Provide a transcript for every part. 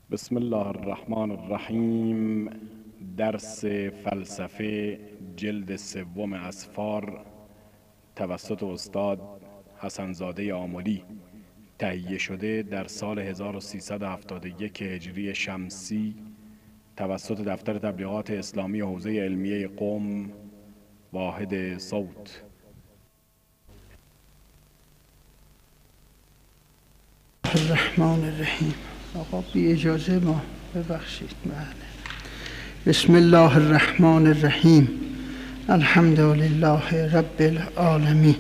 بسم الله الرحمن الرحیم. درس فلسفه جلد سوم اسفار توسط استاد حسنزاده آملی تهیه شده در سال 1371 هجری شمسی توسط دفتر تبلیغات اسلامی حوزه علمیه قم واحد صوت. الرحمن الرحیم. آقا بی اجازه ما ببخشید. بسم الله الرحمن الرحیم. الحمد لله رب العالمین.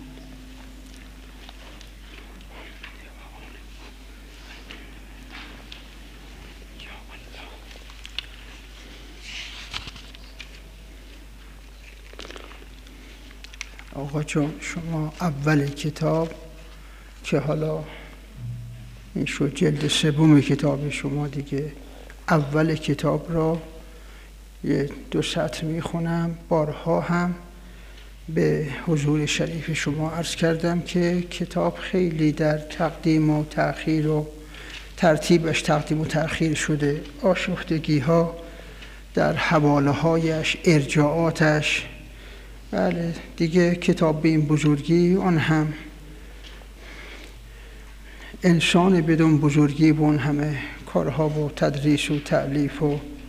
آقا جان شما اول کتاب که حالا این شد جلد سوم کتاب شما دیگه، اول کتاب را یه 2 سطر میخونم. بارها هم به حضور شریف شما عرض کردم که کتاب خیلی در تقدیم و تأخیر و ترتیبش تقدیم و تأخیر شده، آشفتگی ها در حواله هایش، ارجاعاتش. بله دیگه کتاب به این بزرگی، آن هم انسان بدون بزرگی و اون همه کارها و تدریس و تألیف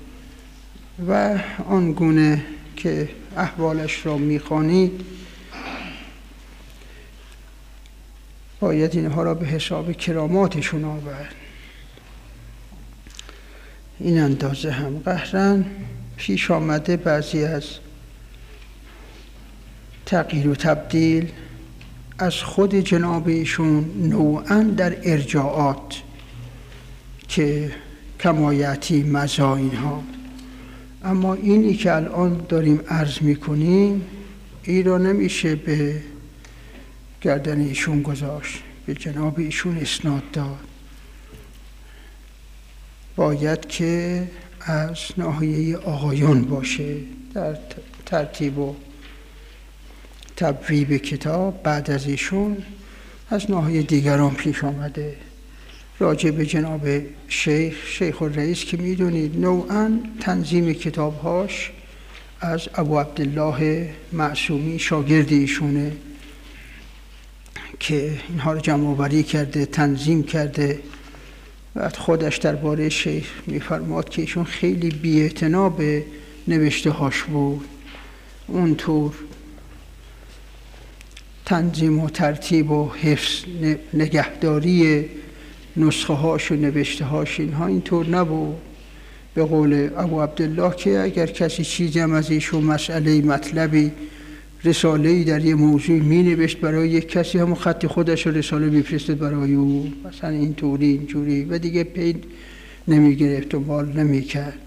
و آن گونه که احوالش را میخوانید باید اینها را به حساب کراماتشون آورد. این اندازه هم قهرن پیش آمده بعضی از تغییر و تبدیل از خود جناب ایشون نوعاً در ارجاعات که کمایتی مزا اینها. اما اینی که الان داریم عرض میکنیم این را نمیشه به گردن ایشون گذاشت، به جناب ایشون اسناد داد. باید که از ناحیه آقایان باشه در ترتیب و تبویب کتاب. بعد از ایشون از ناحیه دیگران پیش آمده. راجع به جناب شیخ الرئیس که میدونید نوعاً تنظیم کتابهاش از ابو عبدالله معصومی شاگرد ایشونه که اینها رو جمع آوری کرده، تنظیم کرده. بعد خودش درباره شیخ میفرماد که ایشون خیلی بی‌اعتنا به نوشته هاش بود، اونطور تنظیم و ترتیب و حفظ نگهداری نسخه هاش و نوشته هاش اینها اینطور نبود. به قول ابو عبدالله که اگر کسی چیزی هم از ایشون مسئله مطلبی رساله‌ای در یه موضوع می نوشت برای یک کسی، همون خط خودش رو رساله میفرستد برای او، مثلا اینطوری اینجوری، و دیگه پی نمی گرفت و مال نمی کرد.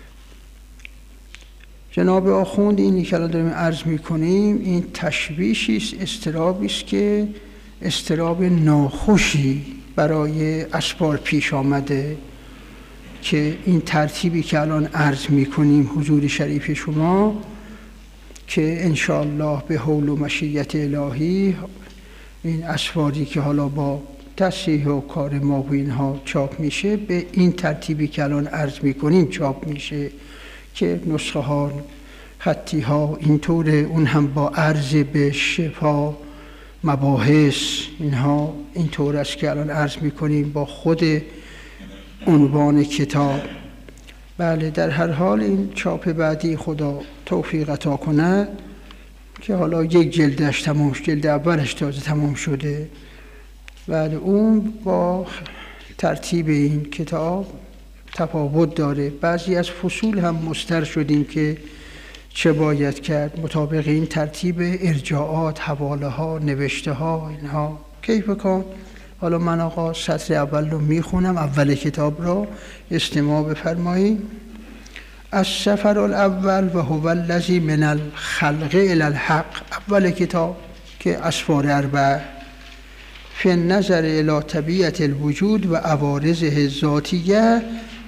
جناب آخوند اینی که الان داریم عرض میکنیم این تشویشی است، اضطرابی است که اضطراب ناخوشی برای اسفار پیش آمده که این ترتیبی که الان عرض میکنیم حضور شریف شما که انشاءالله به حول و مشیت الهی این اسفاری که حالا با تصحیح و کار ما و اینها چاپ میشه به این ترتیبی که الان عرض میکنیم چاپ میشه که نسخه ها خطی ها اینطوره، اون هم با عرض به شفا مباحث اینها اینطور است که الان عرض میکنیم با خود عنوان کتاب. بله در هر حال این چاپ بعدی خدا توفیق عطا کند که حالا یک جلدش تمام شد، جلد اولش تازه تمام شده. بله اون با ترتیب این کتاب تفاوت داره. بعضی از فصول هم مستر شدیم که چه باید کرد مطابق این ترتیب ارجاعات، حواله ها، نوشته ها اینها. کیف کن. حالا من آقا سطر اول رو میخونم، اول کتاب را استماع بفرمایید. السفر الاول و هو الذی من الخلق الی الحق. اول کتاب که اسفار اربعه فی النظر الی طبیعت الوجود و عوارضه الذاتیه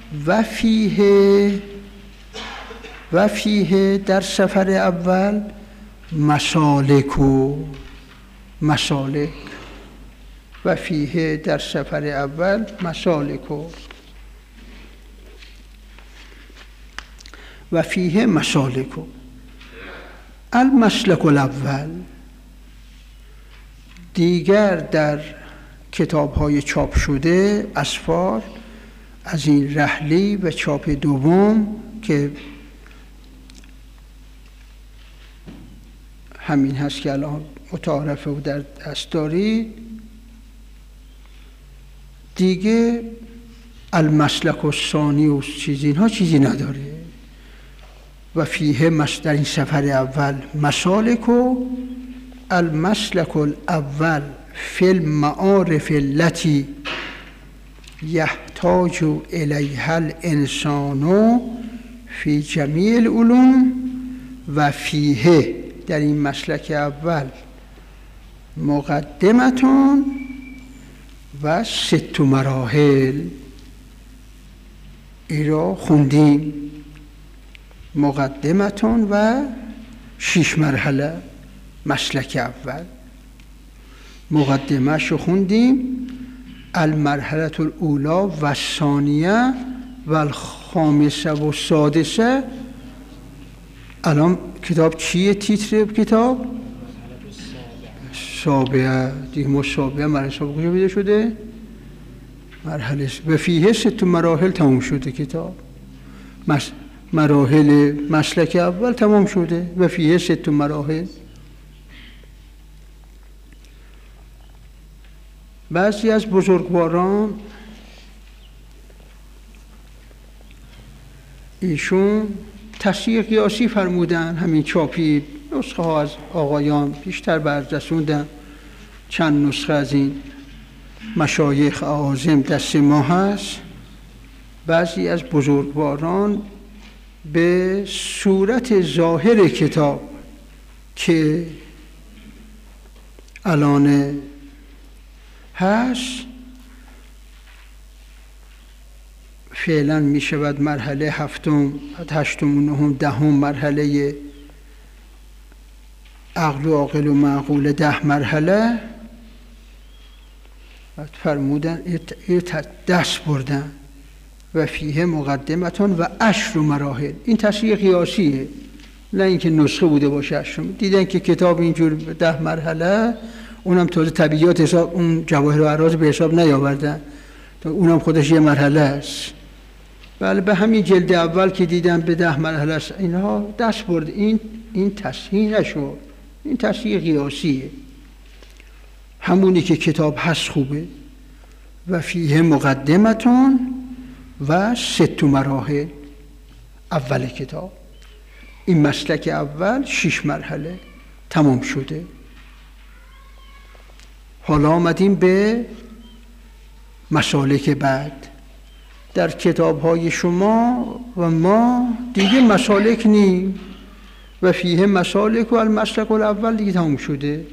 و فیه در سفر اول مسالک و فیه در سفر اول مسالک و فیه مسالک. المسلک الاول دیگر در کتاب‌های چاپ شده اسفار از این رحلی و چاپ دوم که همین هست که الان متعارفه و در دست دارید، دیگه المسلک الثانی و چیزی اینها چیزی نداره. و فیه در این سفر اول مسالک و المسلک الاول فی المعارف التي یحتاج الیها الانسان فی جمیع العلوم و فیه در این مسلک اول مقدمتون و 6 مراحل. این را خوندیم، مقدمتون و 6 مرحله. مسلک اول مقدمه‌اش رو خوندیم، المرحله الاولی و الثانیه و الخامسه و السادسه. الان کتاب چیه؟ تیتر کتاب سابعه دیگه. ما سابعه مرحله سابقه کجا پیدا شده؟ مرحله و فیه 6 مراحل تموم شده کتاب. مراحل مسلک اول تمام شده و فیه 6 مراحل. بعضی از بزرگواران ایشون تصحیح قیاسی فرمودن، همین چاپی نسخه ها از آقایان بیشتر بررسوندن. چند نسخه از این مشایخ اعاظم دست ما هست. بعضی از بزرگواران به صورت ظاهر کتاب که الان هست فعلا می شود مرحله 7، 8، 9، 10 مرحله عقل و عاقل و معقول 10 مرحله. بعد فرمودن دست بردن و فیه مقدمتون و 10 مراحل. این تصحیح قیاسیه، نه اینکه نسخه بوده باشه 10. دیدن که کتاب اینجور 10 مرحله، اونم تازه طبیعیات حساب، اون جواهر و اعراض به حساب نیاوردن، اونم خودش یه مرحله است. بله به همین جلد اول که دیدن به 10 مرحله است، اینها دست برد. این تصحیح نشد، این تصحیح قیاسیه، همونی که کتاب هست خوبه. و فیه مقدمتون و 6 مراحل. اول کتاب این مسلک اول 6 مرحله تمام شده. حالا آمدیم به مسالک بعد. در کتاب‌های شما و ما دیگه مسالک نیم و فیه مسالک و المسلک الاول دیگه تمام شده.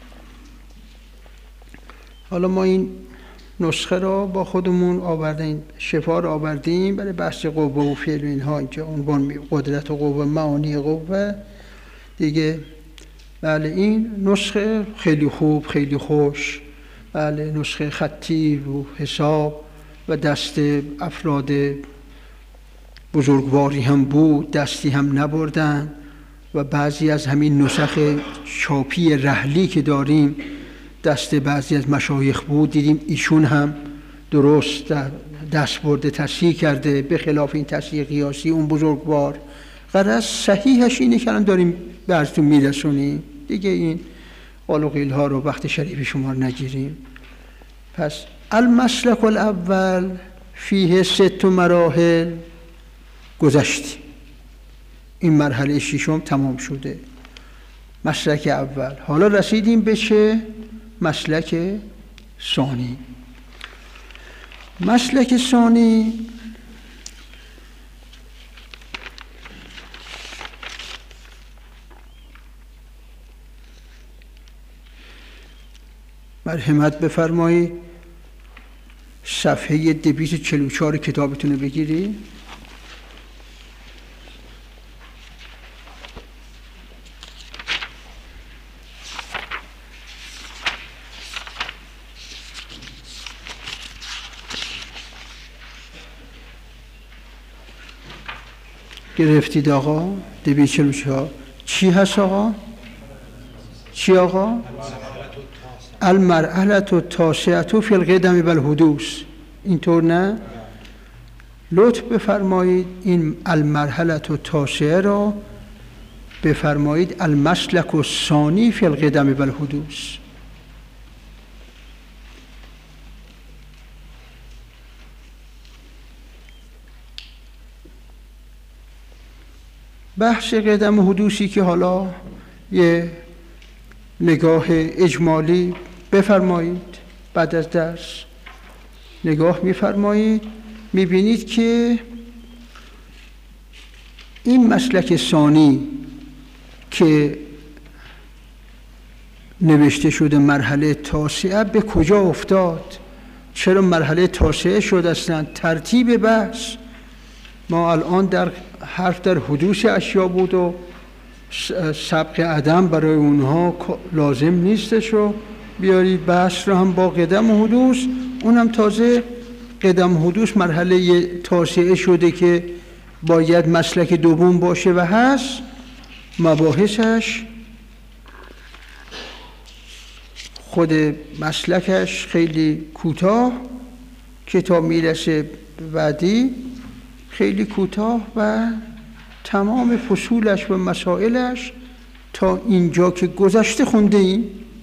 حالا ما این نسخه را با خودمون آوردیم، شفا را آوردیم برای بحث قوه و فعل و اینها. اینجا عنوان قدرت و قوه، معانی قوه دیگه. بله این نسخه خیلی خوب، خیلی خوش. بله نسخه خطی و حساب و دست افراد بزرگواری هم بود، دستی هم نبردن. و بعضی از همین نسخ چاپی رحلی که داریم دست بعضی از مشایخ بود، دیدیم ایشون هم درست دست برده تصحیح کرده، به خلاف این تصحیح قیاسی اون بزرگوار. غرض صحیحش اینه که الان داریم براتون میرسونیم دیگه. این قال و قیل ها رو وقت شریف شما نگیریم. پس المسلک الاول فیه 6 مراحل گذشتی. این مرحله 6 تمام شده، مسلک اول. حالا رسیدیم به چه؟ مسلک ثانی. مسلک ثانی مرحمت بفرمایید صفحه 244 کتابتون رو بگیری. گرفتید آقا؟ 244 چی هست آقا؟ چی آقا؟ المرحله التاسعه فی القدم والحدوث. اینطور نه؟ لطف بفرمایید این المرحله التاسعه را بفرمایید المسلک الثانی فی القدم والحدوث. بحث قدم و حدوثی که حالا یه نگاه اجمالی بفرمایید، بعد از درس نگاه میفرمایید، میبینید که این مسلک ثانی که نوشته شده مرحله تاسعه به کجا افتاد؟ چرا مرحله تاسعه شد؟ اصلا ترتیب بحث ما الان در حرف در حدوث اشیا بود و سبق عدم برای اونها لازم نیستش و بیارید بحث رو هم با قدم و حدوث. اونم تازه قدم و حدوث مرحله تاسعه شده که باید مسلک دوم باشه و هست. مباحثش خود مسلکش خیلی کوتاه، کتاب میرسه بعدی خیلی کوتاه و تمام فصولش و مسائلش تا اینجا که گذشته خونده ایم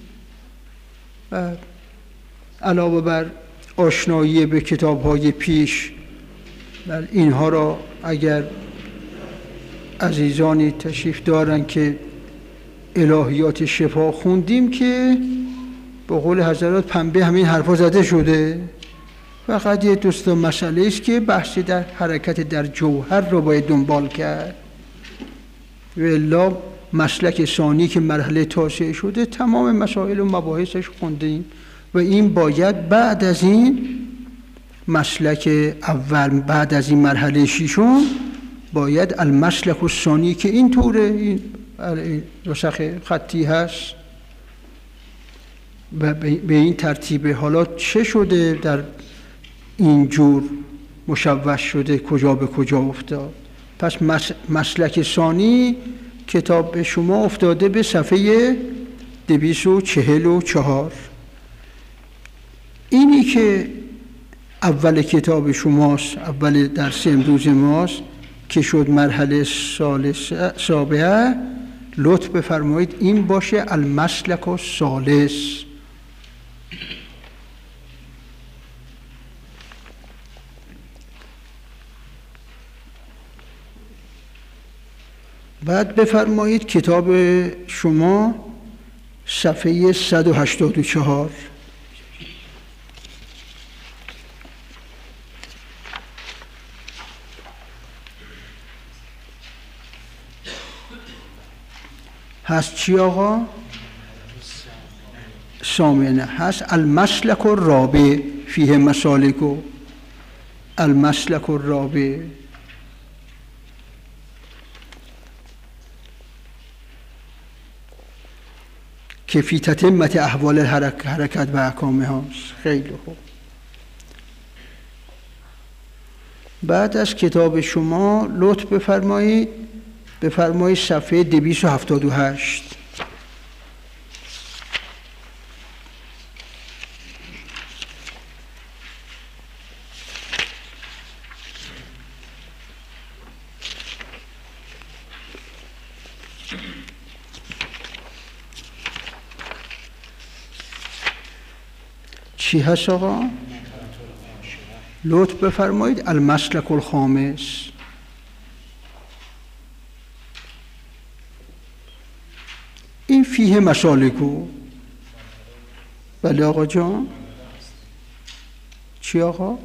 و علاوه بر آشنایی به کتاب‌های پیش و اینها را اگر عزیزانی تشریف دارن که الهیات شفا خوندیم که به قول حضرات پنبه همین حرفا زده شده. فقط یه دوست مسئله است که بحثی در حرکت در جوهر رو باید دنبال کرد و الا مسلک ثانی که مرحله تاسعه شده تمام مسائل و مباحثش خوندیم و این باید بعد از این مسلک اول، بعد از این مرحله ششم باید المسلک الثانی که این طوره، این نسخ خطی هست و به این ترتیب. حالا چه شده در اینجور مشوش شده، کجا به کجا افتاد؟ پس مسلک ثانی کتاب به شما افتاده به صفحه 244. اینی که اول کتاب شماست، اول درس امروز ماست که شد مرحله سابعه، لطف بفرمایید این باشه المسلک الثالث. بعد بفرمایید کتاب شما صفحه 184. هست چی آقا؟ سامنه هست المسلک الرابع فیه مسالکو. المسلک الرابع که فی تتمت احوال حرکت و احکامه هاست. خیلی خوب. بعد از کتاب شما لطف بفرمایید صفحه 278. چی هست آقا؟ لطف بفرمایید المسلک الخامس. این فیه مسالکو. بله آقا جان. چی آقا؟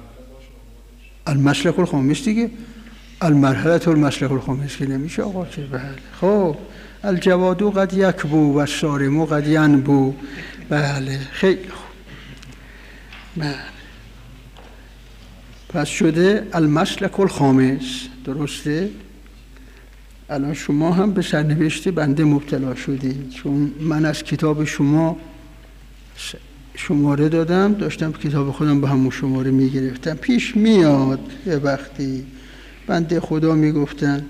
المسلک الخامس دیگه. المرحله المسلک الخامس که نمیشه آقا که. بله خب الجوادو قد یکبو و الصارمو قد ینبو. بله خیلی خوب. بله پس شده المسلک الخامس. درسته؟ الان شما هم به سرنوشت بنده مبتلا شدید، چون من از کتاب شما شماره دادم، داشتم کتاب خودم به همون شماره میگرفتم. پیش میاد یه وقتی بنده خدا میگفتن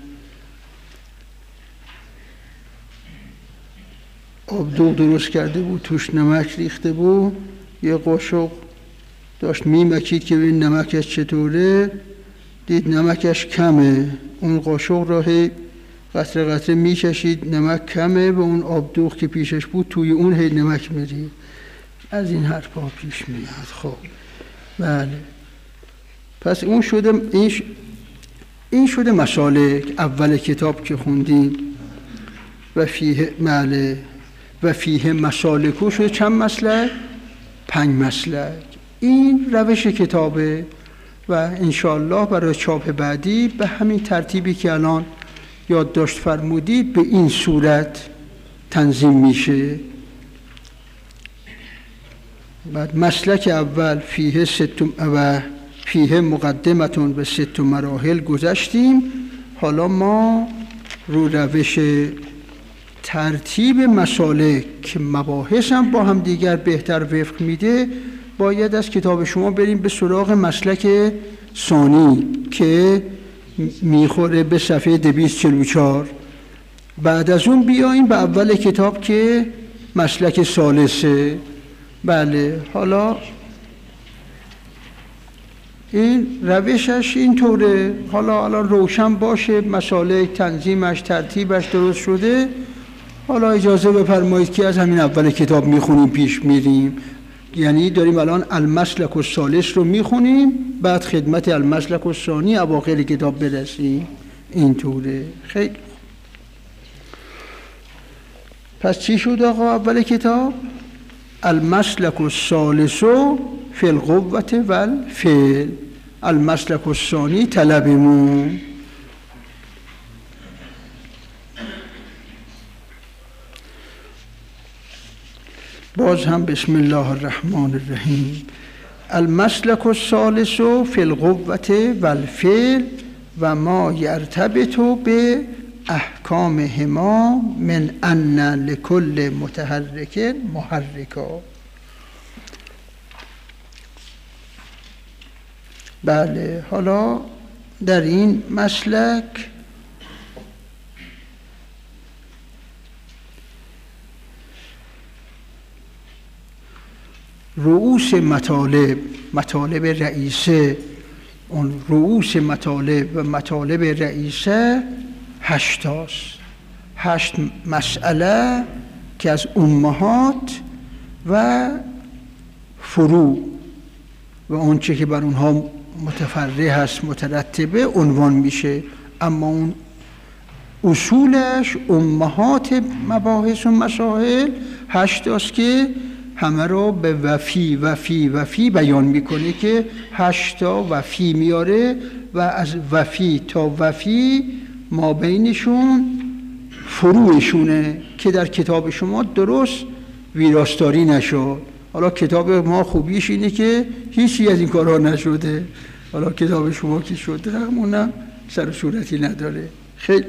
آبدوغ درست کرده بود، توش نمک ریخته بود، یه قاشق داشت میمکید که ببین نمکش چطوره، دید نمکش کمه، اون قاشق را هی قطره قطره میکشید، نمک کمه، و اون آبدوغ که پیشش بود توی اون هی نمک میرید. از این حرفا پیش میاد. خب بله، پس اون شده، این شده مسالک اول کتاب که خوندیم. و فیه ماله و فیه مسالکو شده چند مسلک؟ 5 مسلک. این روش کتابه و انشاءالله برای چاپ بعدی به همین ترتیبی که الان یادداشت فرمودید به این صورت تنظیم میشه. بعد مسلک اول فیه و فیه مقدمتون به 6 مراحل گذشتیم. حالا ما رو روش ترتیب مسالک که مباحث هم با هم دیگر بهتر وفق میده، باید از کتاب شما بریم به سراغ مسلک ثانی که میخوره به صفحه 244. بعد از اون بیاییم به اول کتاب که مسلک ثالثه. بله، حالا این روشش اینطوره. حالا الان روشن باشه مسالک، تنظیمش، ترتیبش درست شده. حالا اجازه بفرمایید که از همین اول کتاب میخونیم پیش میریم. یعنی داریم الان المسلک الثالث رو میخونیم، بعد خدمت المسلک الثانی اواخر کتاب برسیم. اینطوره. خیلی پس چی شد آقا اول کتاب؟ المسلک الثالث فی القوة والفعل، المسلک الثانی طلبمون. باز هم بسم الله الرحمن الرحیم. المسلک الثالث فی القوة والفعل و ما یرتبط به احکامهما من ان لکل متحرک محرکا. بله، حالا در این مسلک رؤوس مطالب رئیسه، اون رؤوس مطالب و مطالب رئیسه 8 تاست. 8 مسئله که از امهات و فروع و اون چه که بر اونها متفرع هست مترتبه عنوان میشه. اما اون اصولش امهات مباحث و مسائل 8 تاست که همه رو به وفی بیان میکنه که 8 تا وفی میاره و از وفی تا وفی ما بینشون فروعشونه که در کتاب شما درست ویراستاری نشد. حالا کتاب ما خوبیش اینه که هیچی از این کارها نشده. حالا کتاب شما که شده همونم سر و صورتی نداره. خیلی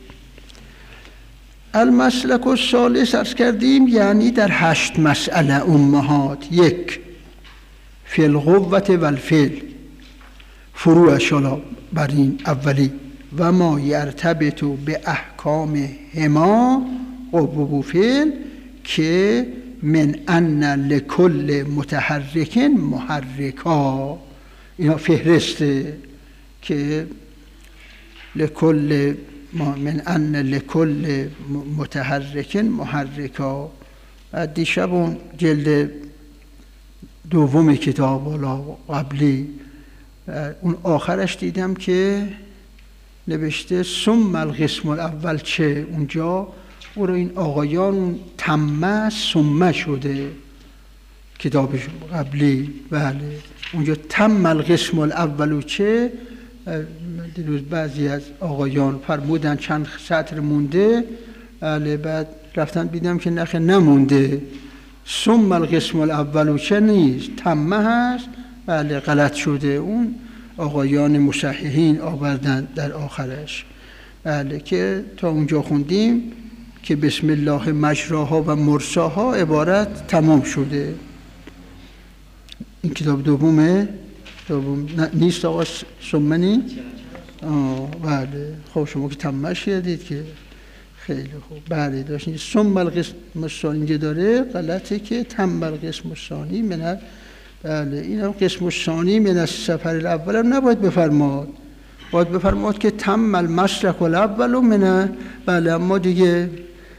المسلک الثالث عرض کردیم یعنی در 8 مسئله امهات. 1 فی القوة والفعل، فروعش حالا بر این اولی و ما یرتبط به احکام هما قوة و فعل که من ان لکل متحرک محرکا. اینا فهرسته که لکل من ان لکل متحرک محرکا. دیشب اون جلد دوم کتاب حالا قبلی اون آخرش دیدم که نوشته ثم القسم الاول چه، اونجا او رو این آقایان تمه ثمه شده کتابش قبلی. بله، اونجا تم القسم الاول چه، دیروز بعضی از آقایان فرمودن چند سطر مونده. بله، بعد رفتن دیدم که نخه نمونده، ثم القسم الاول چه نیست، تمه هست. بله، غلط شده، اون آقایان مصححین آوردن در آخرش. بله، که تا اونجا خوندیم که بسم الله مجراها و مرساها عبارت تمام شده. این کتاب دومه؟ دوم نیست آقا؟ ثمه نیست؟ بله خب شما که تمش یادید که خیلی خوب. بله داشتین ثم القسم الثانی اینجا داره غلطه که تم القسم الثانی من. بله این هم قسم الثانی من السفر الاول هم نباید بفرماد، باید بفرماد که تم المسلک الاول من. بله اما دیگه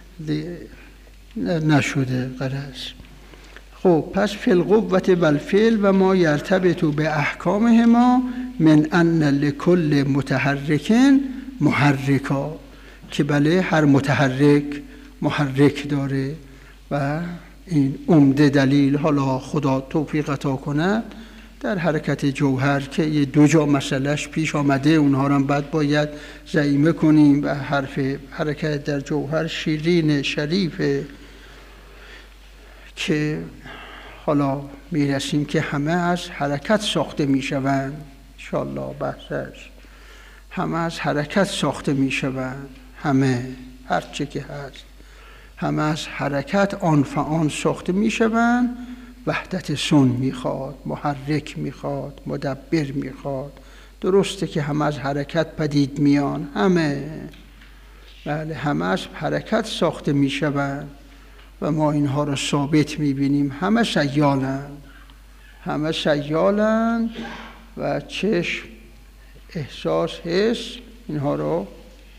نشده غلط. خب پس فی القوة والفعل و ما یرتبط به احکامهما من ان لکل متحرک محرکا، که بله هر متحرک محرک داره و این عمده دلیل. حالا خدا توفیق عطا کنه در حرکت جوهر که یه دو جا مسئلهش پیش آمده، اونها رو هم بعد باید ضعیمه کنیم. و حرکت در جوهر شیرین شریفه که حالا میرسیم که همه از حرکت ساخته میشوند. انشاءالله بحثش همه از حرکت ساخته میشوند، همه هرچه که هست همه از حرکت آن فآن ساخته میشوند. وحدت سن میخواد، محرک میخواد، مدبر میخواد. درسته که همه از حرکت پدید میان، همه بله همه از حرکت ساخته میشوند و ما اینها را ثابت میبینیم. همه سیالند، همه سیالند و چشم، احساس، حس اینها را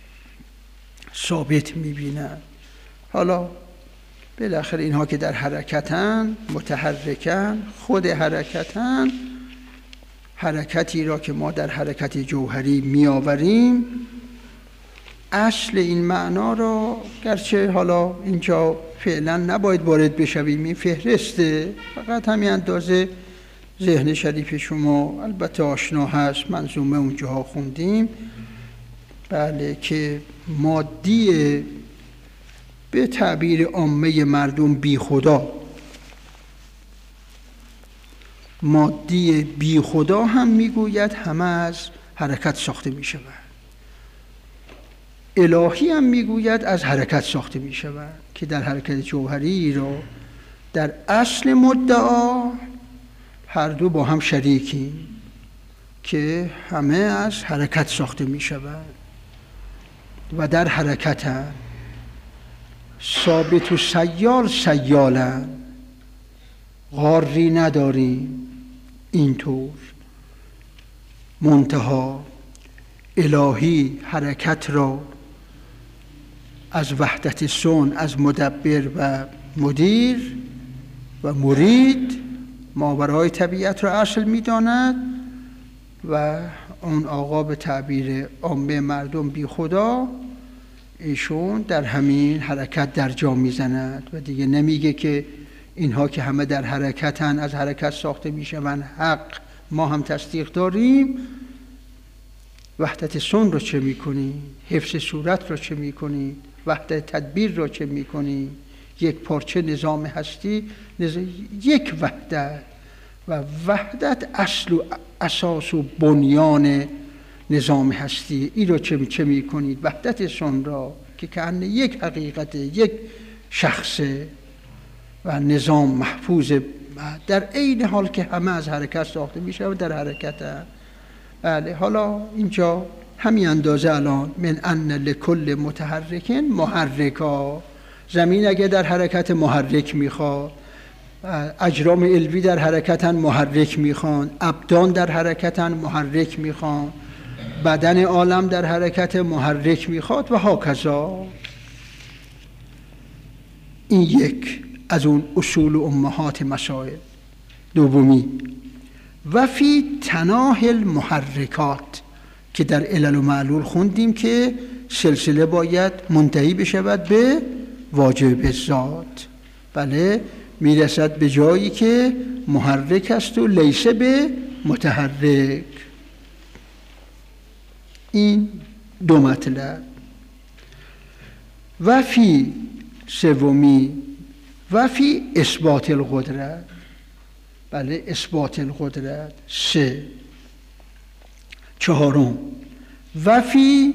ثابت میبینند. حالا بالاخره اینها که در حرکتن، متحرکن، خود حرکتن، حرکتی را که ما در حرکت جوهری میآوریم، اصل این معنا را گرچه حالا اینجا فعلا نباید وارد بشویم، این فهرسته، فقط همین اندازه ذهن شریف شما البته آشنا هست، منظومه اونجاها خوندیم. بله که مادی به تعبیر عامه مردم بی خدا، مادی بی خدا هم میگوید همه از حرکت ساخته می شود. الهی هم میگوید از حرکت ساخته می شود که در حرکت جوهری را در اصل مدعا هر دو با هم شریکیم که همه از حرکت ساخته می شود و در حرکت هم ثابت و سیال سیالن، غاری نداریم. اینطور منتها الهی حرکت را از وحدت سن، از مدبر و مدیر و مرید ماورای طبیعت را اصل می‌داند و اون آقا به تعبیر عامه مردم بی خدا، ایشون در همین حرکت در جا میزند و دیگه نمیگه که اینها که همه در حرکتن از حرکت ساخته میشوند حق، ما هم تصدیق داریم. وحدت سن رو چه میکنی؟ حفظ صورت رو چه میکنی؟ وحدت تدبیر رو چه میکنی؟ یک پارچه نظام هستی، یک وحدت و وحدت اصل و اساس و بنیان نظام هستی. این رو چه میکنید؟ وحدت سن را که کأن یک حقیقت، یک شخصه و نظام محفوظ در عین حال که همه از حرکت ساخته میشه و در حرکت هم. بله حالا اینجا همین اندازه الان من ان لکل متحرک محرکا، زمین اگه در حرکت محرک میخواد، اجرام علوی در حرکتن محرک میخوان، ابدان در حرکتن محرک میخوان، بدن عالم در حرکت محرک میخواد و هاکذا. این یک از اون اصول و امهات مسائل. دومی و فی تناهی المحرکات که در علل و معلول خوندیم که سلسله باید منتهی بشود به واجب ذات. بله میرسد به جایی که محرک است و لیسه به متحرک. این دو مطلب. و فی سومی و فی اثبات القدرت. بله اثبات القدرت. سه. چهارم و فی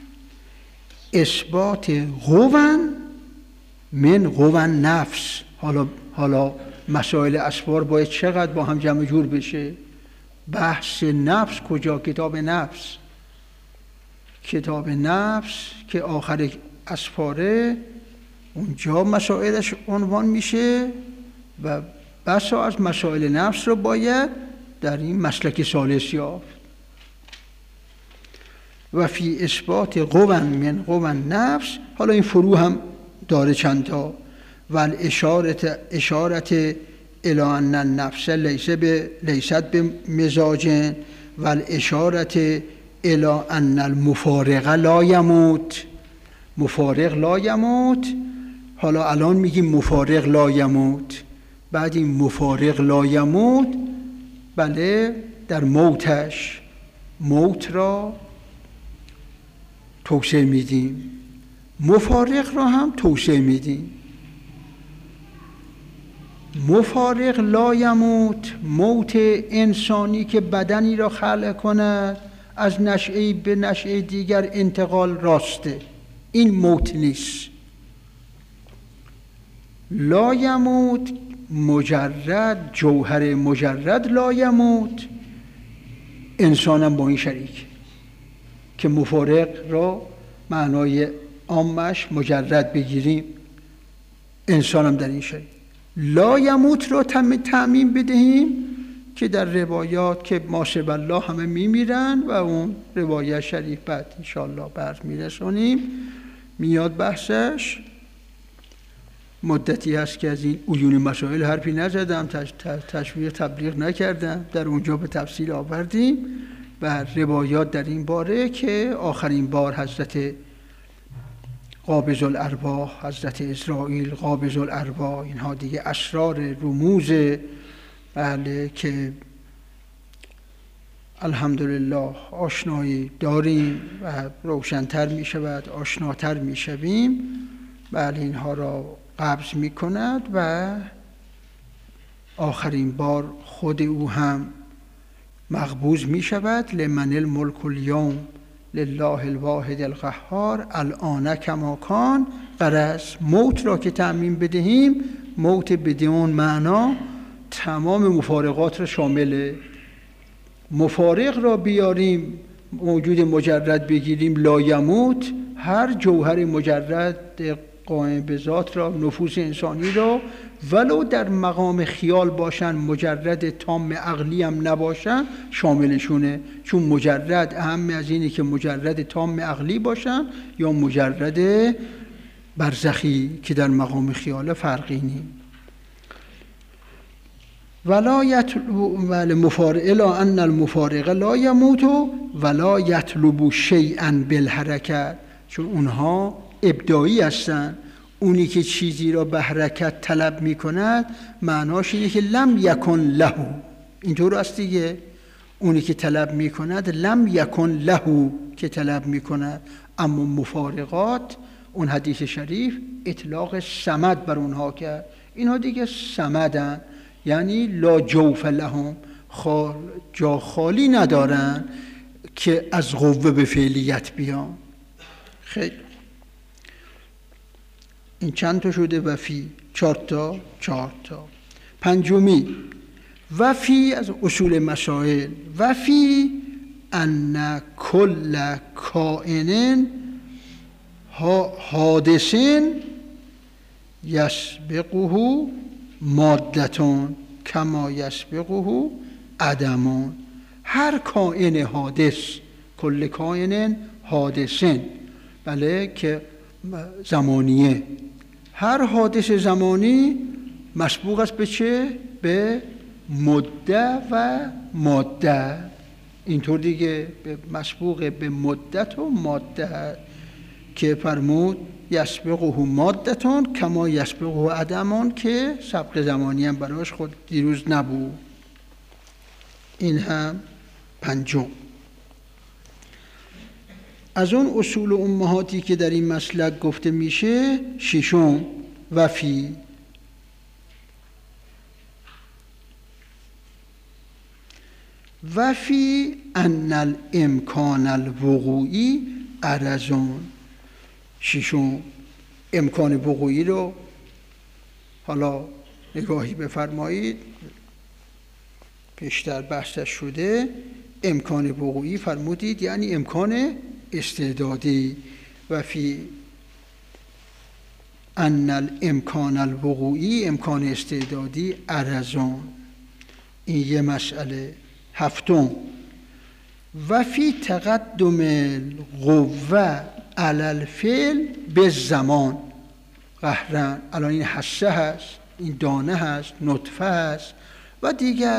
اثبات قوان من قوان نفس. حالا مسائل اسفار باید چقدر با هم جمع جور بشه. بحث نفس کجا؟ کتاب نفس. کتاب نفس که آخر اسفاره اونجا مسائلش عنوان میشه و بسا از مسائل نفس رو باید در این مسلک ثالث یافت. و فی اثبات قوا من قوا نفس، حالا این فرو هم داره چند تا. و اشارت الی ان النفس لیست بمزاج و الاشارت الی ان المفارق لا یموت. مفارق لا یموت، حالا الان میگیم مفارق لا یموت، بعد این مفارق لا یموت بله در موتش، موت را توسعه میدیم، مفارق را هم توسعه میدیم. مفارق لا یموت، موت انسانی که بدنی را خلق کند از نشعه به نشعه دیگر انتقال راسته، این موت نیست. لا یموت مجرد، جوهر مجرد لا یموت، انسانم با این شریک که مفارق را معنای عامش مجرد بگیریم، انسانم در این شریک. لا یموت را تعمیم بدهیم که در روایات که ما شب الله همه میمیرن و اون روایت شریف بعد انشاءالله برد میرسونیم میاد بحثش. مدتی هست که از این عیون مسائل حرفی نزدم، تشویق تبلیغ نکردم، در اونجا به تفصیل آوردیم و روایات در این باره که آخرین بار حضرت قابض الارواح، حضرت اسرائیل قابض الارواح، اینها دیگه اسرار رموز بله که الحمدلله آشنایی داریم و روشن‌تر می شود، آشناتر می شویم، بله اینها را قبض می کند و آخرین بار خود او هم مقبوض می شود. لمن الملک الیوم لله الواحد القهار الان کما کان. غرض موت را که تعمیم بدهیم، موت بدون معنا تمام مفارقات را شامله. مفارق را بیاریم موجود مجرد بگیریم لا یموت، هر جوهر مجرد قائم به ذات را، نفوس انسانی را ولو در مقام خیال باشن، مجرد تام عقلی هم نباشن، شاملشونه. چون مجرد اهم از اینه که مجرد تام عقلی باشن یا مجرد برزخی که در مقام خیال فرقی نیم. ولا یطلب المفارق الا ان المفارق لا یموت ولا یطلب شیئا بالحرکت، چون اونها ابداعی هستن. اونی که چیزی را به حرکت طلب می کند معناش اینه که لم یکن له، اینطور است دیگه. اونی که طلب می کند لم یکن له که طلب می کند. اما مفارقات، اون حدیث شریف اطلاق صمد بر اونها کرد، اینها دیگه صمدن، یعنی لا جوف لهم، جا خالی ندارن که از قوه به فعلیت بیان. خیلی این چند تا شده؟ وفی چهار تا. پنجمی وفی از اصول مسائل، وفی ان کل کائن حادثین یسبقه مادتون کما یسبقه عدمون. هر کائن حادث، کل کائن حادثین، بله که زمانیه، هر حادث زمانی مسبوق است به چه؟ به مده و ماده. اینطور دیگه مسبوق به مدت و ماده که فرمود یسبقه مادتون کما یسبقه عدمون، که سبق زمانی هم براش خود دیروز نبود. این هم پنجم. از اون اصول و امهاتی که در این مسلک گفته میشه، ششم وفی. وفی ان الامکان الوقوعی عرضون. ششم امکان وقوعی رو حالا نگاهی بفرمایید، پیشتر بحثش شده. امکان وقوعی فرمودید یعنی امکان استعدادی و فی ان الامکان الوقوعی، امکان استعدادی ارزان. این یه مسئله. هفتم، و فی تقدم القوه علی الفعل به زمان. قهرن، الان این حسه هست، این دانه هست، نطفه هست و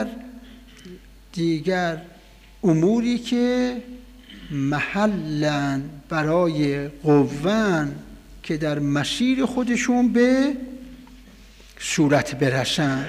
دیگر اموری که محلاً برای قوه‌ن که در مسیر خودشون به صورت برسن.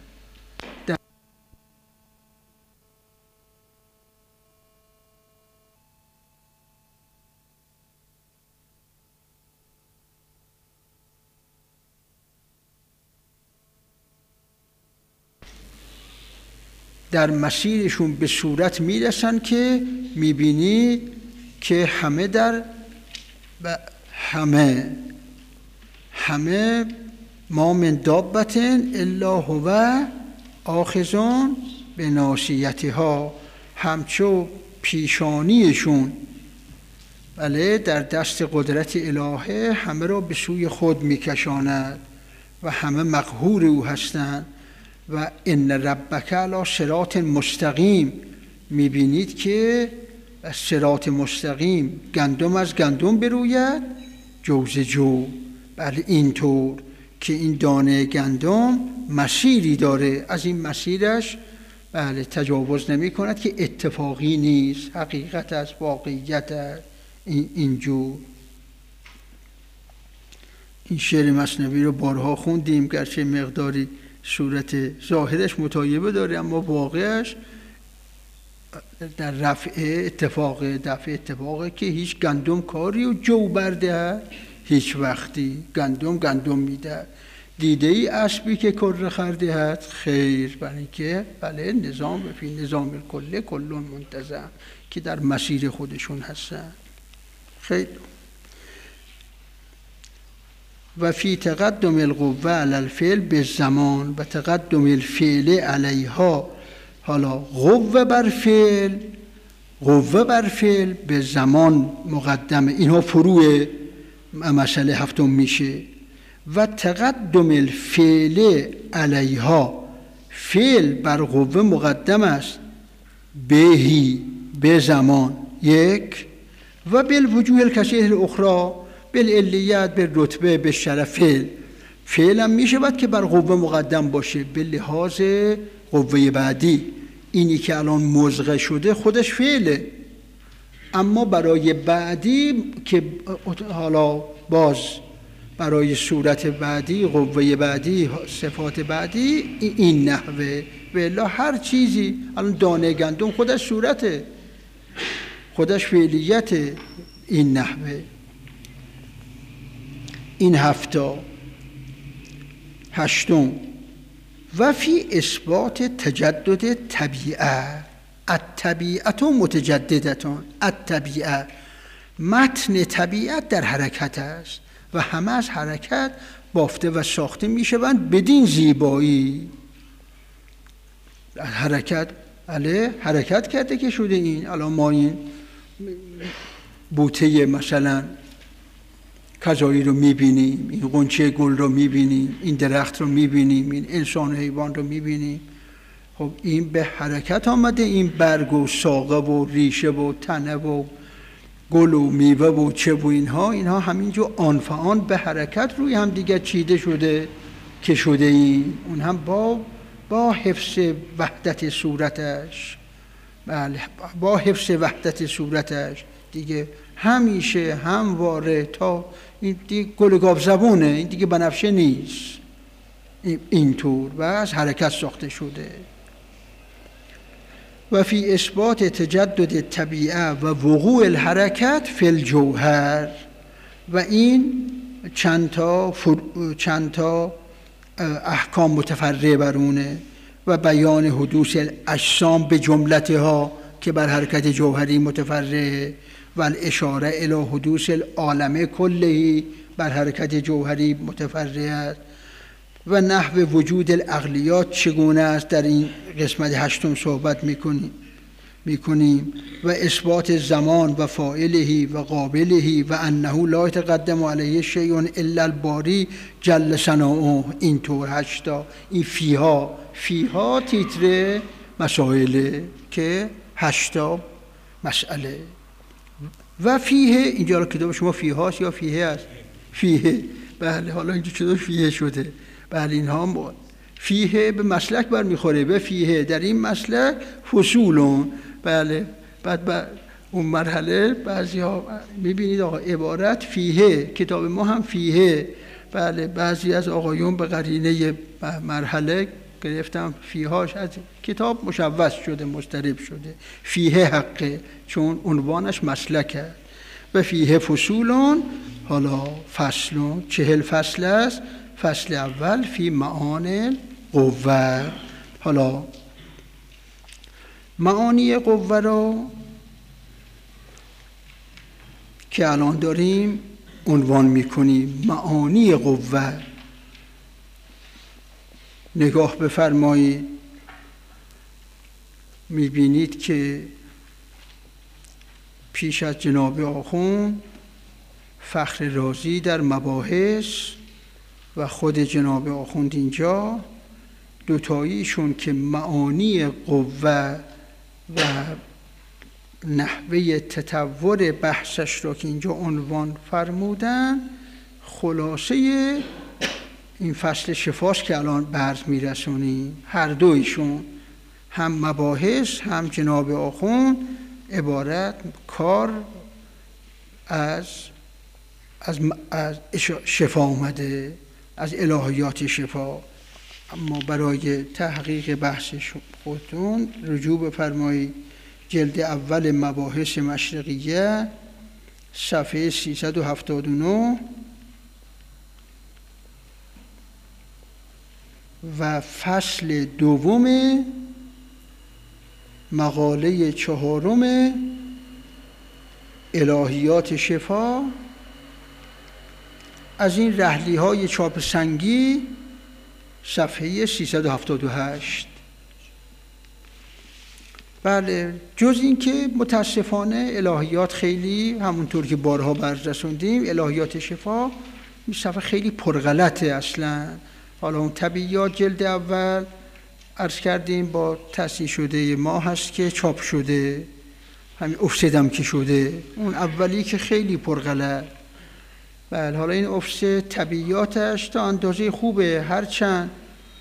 در مسیرشون به صورت میرسن که میبینید که همه ما من دابة الا هو آخذ بناصیتها، همچو پیشانیشون بله در دست قدرت الهه همه را به سوی خود میکشاند و همه مقهور او هستند. و ان ربک علی صراط مستقیم، میبینید که صراط مستقیم گندم از گندم بروید، جوز جو. بله اینطور که این دانه گندم مسیری داره، از این مسیرش بله تجاوز نمی کند که اتفاقی نیست، حقیقت است، واقعیت است. اینجور این شعر مثنوی رو بارها خوندیم، گرچه مقداری صورت ظاهرش متعایبه داره اما واقعش در دفع اتفاقه که هیچ گندم کاری و جو برده هیچ وقتی. گندم میده. دیده ای اسبی که کره خرده هست؟ خیر، برای که بله نظام فی نظام کله کلون منتظم که در مسیر خودشون هستن. خیر. و فی تقدم القوه علی الفعل به زمان و تقدم الفعل علیها. حالا قوه بر فعل به زمان مقدمه. اینها فروع مسئله هفتم میشه. و تقدم الفعل علیها، فعل بر قوه مقدم است، بهی به زمان یک، و بالوجوه الکثیره الاخری، بالعلیت، بالرتبه، بالشرف. فعل هم میشه باید که بر قوه مقدم باشه به لحاظ قوه بعدی. اینی که الان مزغه شده خودش فعله، اما برای بعدی که حالا باز برای صورت بعدی، قوه بعدی، صفات بعدی این نحوه. والا هر چیزی، الان دانه گندم خودش صورته، خودش فعلیت، این نحوه. این هشتم، و فی اثبات تجدد طبیعه. الطبیعت متجددتون. الطبیعه، متن طبیعت در حرکت است و همه از حرکت بافته و ساخته میشوند بدین زیبایی. حرکت کرده که شده این. الان ما این بوته مثلا کجایی رو میبینیم، این غنچه گل رو میبینیم، این درخت رو میبینیم، این انسان و حیوان رو میبینیم. خب این به حرکت آمده، این برگ و ساقه و ریشه و تنه و گل و میوه و چه و اینها همینجور آن فآن به حرکت روی هم دیگه چیده شده که شده این. اون هم با حفظ وحدت صورتش. بله، با حفظ وحدت صورتش دیگه همیشه همواره تا این دیگه گل گاو زبونه، این دیگه بنفشه نیست، اینطور و از حرکت ساخته شده. و فی اثبات تجدد طبیعه و وقوع الحرکت فی الجوهر. و این چند تا احکام متفرع برونه. و بیان حدوث الاجسام به جملتها که بر حرکت جوهری متفرع، و الاشاره الی حدوث العالم کله بر حرکت جوهری متفرع است. و نحو وجود العقلیات چگونه است در این قسمت هشتم صحبت میکنیم. میکنیم و اثبات زمان و فاعله و قابله و انه لا يتقدم علیه شیء الا الباری جل ثناؤه. اینطور 8 تا این فیها تیتر مسائله که 8 تا مسئله. و فیه اینجا کتاب شما فیهاست یا فیه است؟ فیه. بله حالا اینجا چطور فیه شده؟ بله اینها فیه به مسلک برمیخوره. به فیه در این مسلک فصولون. بله بعد اون مرحله بعضی ها میبینید آقا عبارت فیه، کتاب ما هم فیه. بله بعضی از آقایون به قرینه مرحله گرفتم فیهاش از کتاب مشوش شده، مضطرب شده. فیه حقه چون عنوانش مسلکه. و فیه فصولون، حالا فصلون 40 فصل است. فصل اول فی معانی قوه. حالا معانی قوه رو که الان داریم عنوان میکنیم. معانی قوه نگاه بفرمایید، میبینید که پیش از جناب آخوند فخر رازی در مباحث و خود جناب آخوند اینجا دوتاییشون که معانی قوه و نحوه تطور بحثش را که اینجا عنوان فرمودن خلاصه این فصل شفاست که الان برز میرسونیم. هر دویشون هم مباحث هم جناب آخوند عبارت کار از شفا اومده، از الهیات شفا. اما برای تحقیق بحث خودتون رجوع بفرمایید جلد اول مباحث مشرقیه صفحه 379 و فصل دوم مقاله 4 الهیات شفا از این رحلی های چاپ سنگی صفحه 378. بله جز این که متاسفانه الهیات خیلی همونطور که بارها برز رسوندیم الهیات شفا این صفحه خیلی پرغلطه اصلا. حالا اون طبیعیات جلد اول عرض کردیم با تصحیح شده ما هست که چاپ شده، همین افسدم که شده، اون اولی که خیلی پرغلط. بله حالا این افسد طبیعیاتش تا اندازه خوبه، هرچند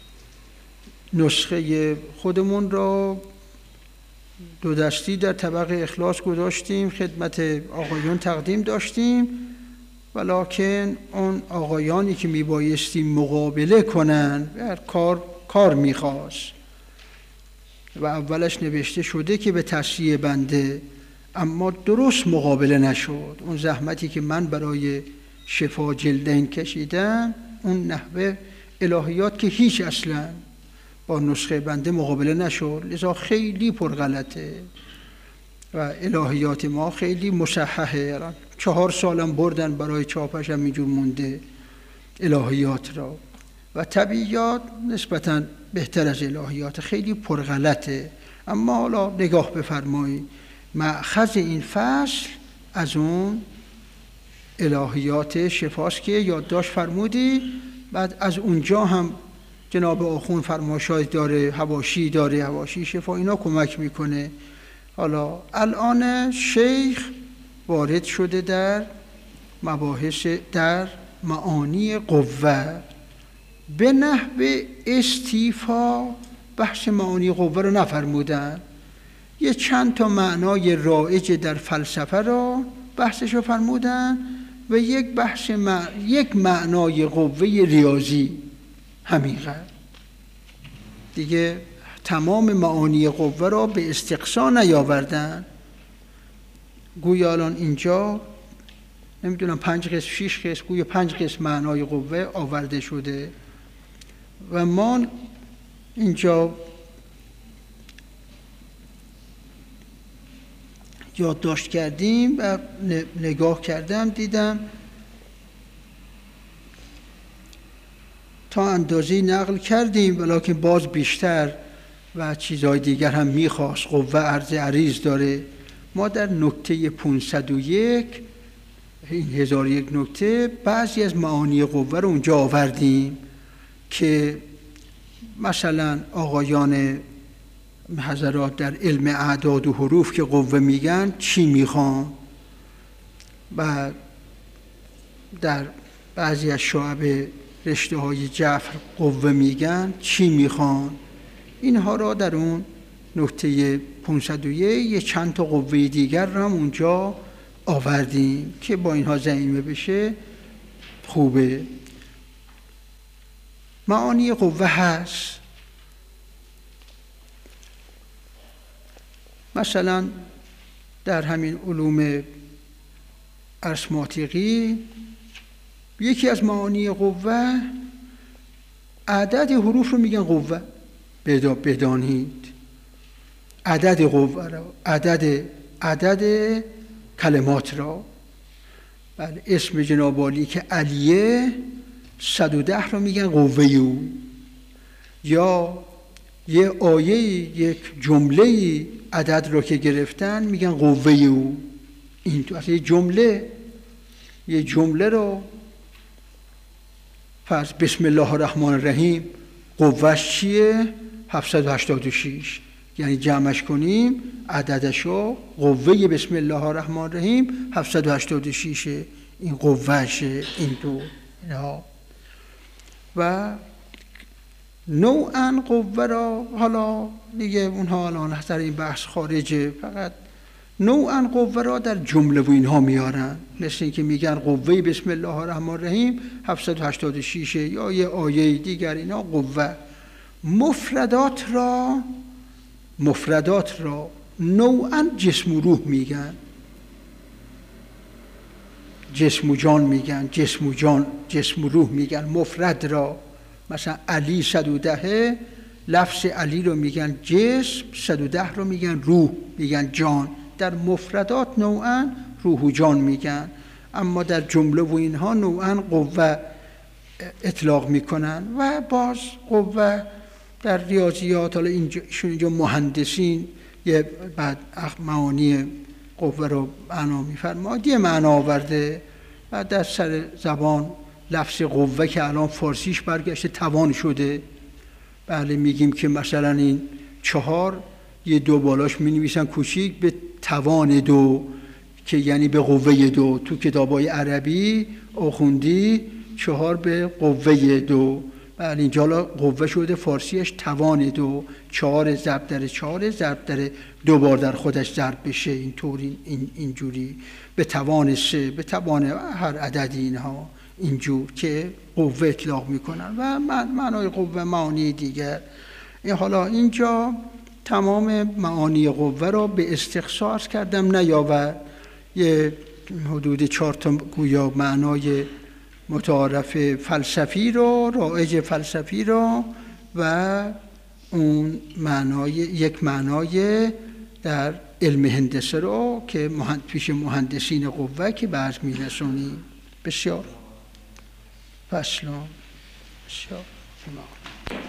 نسخه خودمون را 2 دستی در طبق اخلاص گذاشتیم خدمت آقایون تقدیم داشتیم، ولکن اون آقایانی که میبایستی مقابله کنن کار میخواست و اولش نوشته شده که به تصحیح بنده، اما درست مقابله نشد. اون زحمتی که من برای شفا جلدین کشیدم اون نحوه الهیات که هیچ اصلا با نسخه بنده مقابله نشد، لذا خیلی پرغلطه و الهیات ما خیلی مصححه. 4 سالم بردن برای چاپش، هم اینجور مونده الهیات را. و طبیعیات نسبتاً بهتر از الهیات، خیلی پرغلطه. اما حالا نگاه بفرمایید مأخذ این فصل از اون الهیات شفاست که یادداشت فرمودی. بعد از اونجا هم جناب آخوند فرمایشات داره، حواشی داره، حواشی شفا، اینا کمک میکنه. حالا الان شیخ وارد شده در مباحث در معانی قوه به نحو استیفا. بحث معانی قوه رو نفرمودن، یه چند تا معنای رایج در فلسفه را بحثش رو فرمودن و یک معنای قوه ریاضی، همینقدر دیگه. تمام معانی قوه را به استقصا نیاوردن. گویا الان اینجا نمیدونم 5 قسم 6 قسم گویا 5 قسم معنای قوه آورده شده و ما اینجا یادداشت کردیم و نگاه کردم دیدم تا اندازه‌ای نقل کردیم، ولیکن باز بیشتر و چیزهای دیگر هم میخواست. قوه عرض عریض داره. ما در نکته 501 این 1001 نکته بعضی از معانی قوه رو اونجا آوردیم که مثلا آقایان حضرات در علم اعداد و حروف که قوه میگن چی میخوان، و در بعضی از شعب رشته های جفر قوه میگن چی میخوان. اینها را در اون نکته 501 یه چند تا قوه دیگر را هم اونجا آوردیم که با اینها ضمیمه بشه خوبه. معانی قوه هست. مثلا در همین علوم ارثماتیقی یکی از معانی قوه عدد حروف رو میگن قوه. بدانید عدد قوه را، عدد کلمات را. بله، اسم جناب عالی که علیه 110 رو میگن قوه او، یا یه آیه، یک جمله عدد رو که گرفتن میگن قوه او. این تو اصلا یه جمله رو فرض بسم الله الرحمن الرحیم قوهش چیه؟ 786. یعنی جمعش کنیم عددشو قوه بسم الله الرحمن الرحیم 786 این قوهشه. این تو اینها. و نوعاً قوه را حالا دیگه اونها الان در این بحث خارجه، فقط نوعاً قوه را در جمله و اینها میارن، مثل این که میگن قوه بسم الله الرحمن الرحیم 786 یا یه آیه دیگر. اینا قوه. مفردات را نوعاً جسم و روح میگن، جسم و جان میگن، جسم و روح میگن. مفرد را مثلا علی 110 لفظ علی رو میگن جسم، 110 رو میگن روح، میگن جان. در مفردات نوعاً روح و جان میگن، اما در جمله و اینها نوعاً قوه اطلاق میکنن. و باز قوه در ریاضیات، حالا اینجا مهندسین یه بعد معانی قوه رو معنا میفرماد، یه معنا آورده و در سر زبان لفظ قوه که الان فارسیش برگشته توان شده. بله، میگیم که مثلا این 4 یه 2 بالاش مینویسن کوچیک به توان 2 که یعنی به قوه 2. تو کتابای عربی آخوندی 4 به قوه 2. بله، اینجا قوه شده فارسیش توان 2. 4 ضرب در 4 ضرب در 2 بار در خودش ضرب بشه. اینطوری اینجوری به توان 3 به توان هر عددی اینها اینجور که قوه اطلاق میکنن. و معنای قوه معانی دیگر. حالا اینجا تمام معانی قوه را به استخصاص کردم نیاورد. یه حدود 4 تا گویا معنای متعارف فلسفی رو، رایج فلسفی رو، و اون یک معنای در علم هندسه رو که پیش مهندسین قوه که بعض میرسونیم. بسیار فصل بسیار